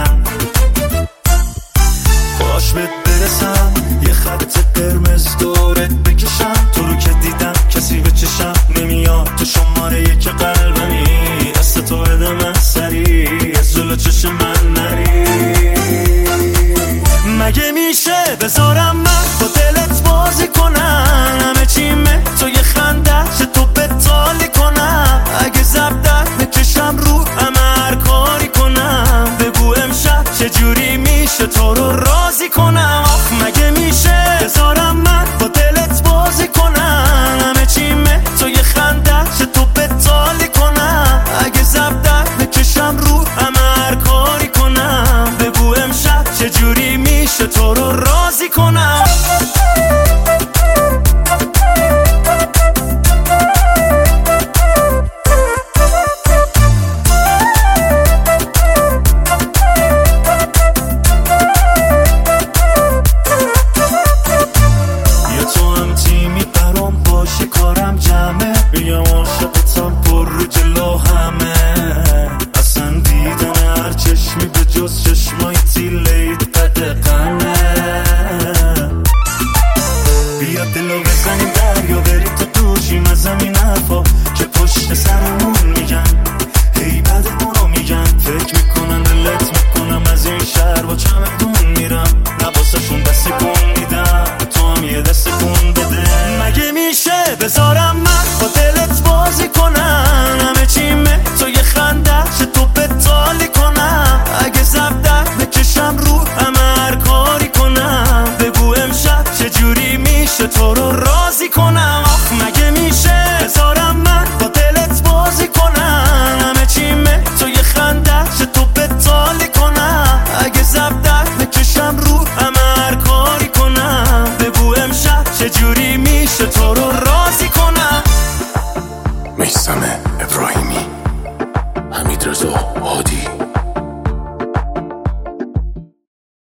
میرم. باش بهت برسم یه خط قرمز دورت بکشم، تو رو که دیدم کسی به چشم نمیاد، تو شماره یک قلبمی، دست تو بده من سری، از جلو چشم من نری. مگه میشه بذارم من با دلت بازی کنم، همه چیمه تو یه خنده چه تو بتالی کنم، اگه زبدت بکشم رو همه هر کاری کنم، بگو امشب چجوری میشه تو رو راضی کنم. مگه میشه بذارم من با دلت بازی کنم، همه چیمه تو یه خنده چه تو بتالی کنم، اگه زبدت بکشم رو همه هر کاری کنم، بگو امشب چجوری میشه تو رو راضی کنم. کارم جمعه بگم عاشقتم پر رو جلو همه، اصلا دیدن هر چشمی به جز چشمای تیلید قدقنه. بیا دلو بزنیم دریا بریم تا دوشیم از زمین حرفا که پشت سرمون میگن، هی بدمونو میگن، فکر میکنن دلت میکنم از این شهر با چمدون میرم، نباسشون دست کن میدم، تو هم یه دست کن بده. مگه میشه بذارم من با دلت بازی کنم، همه چیمه تو یه خنده چه تو بتالی کنم، اگه زبدت بکشم رو همه هر کاری کنم، بگو امشب چجوری میشه تو رو راضی کنم. مگه میشه بذارم من با دلت بازی کنم، همه چیمه تو یه خنده چه تو بتالی کنم، اگه زبدت بکشم رو همه هر کاری کنم، بگو امشب چجوری میشه تو رو راضی کنم. میثم ابراهیمی، حمیدرضا هادی.